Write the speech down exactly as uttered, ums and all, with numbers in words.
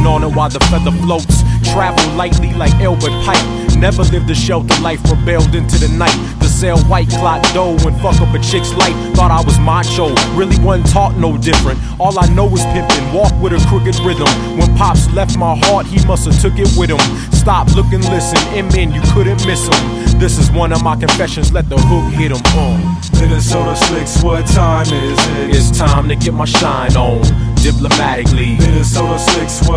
on it while the feather floats. Travel lightly like Elbert Pike. Never lived a shelter life, rebelled into the night. To sell white clot dough and fuck up a chick's life. Thought I was macho, really wasn't taught no different. All I know is pimpin', walk with a crooked rhythm. When Pops left my heart, he musta took it with him. Stop, look and listen, M N, you couldn't miss him. This is one of my confessions, let the hook hit him. Uh. Minnesota Slicks, what time is it? It's time to get my shine on, diplomatically. Minnesota Slicks, what